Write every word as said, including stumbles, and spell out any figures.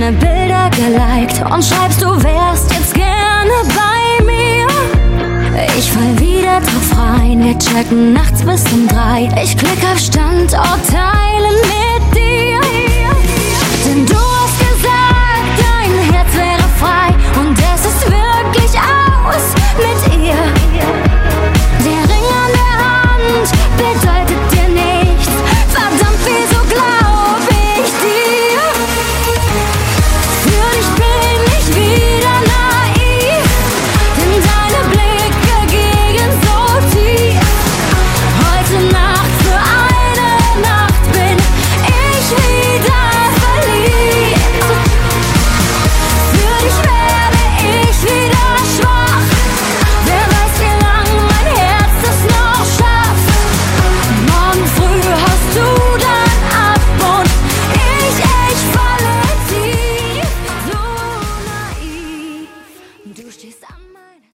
meine Bilder geliked und schreibst, du wärst jetzt gerne bei mir. Ich fall wieder drauf rein, wir chatten nachts bis um drei. Ich klick auf Standort teilen mit dir. Denn du hast gesagt, dein Herz wäre frei und es ist wirklich aus mit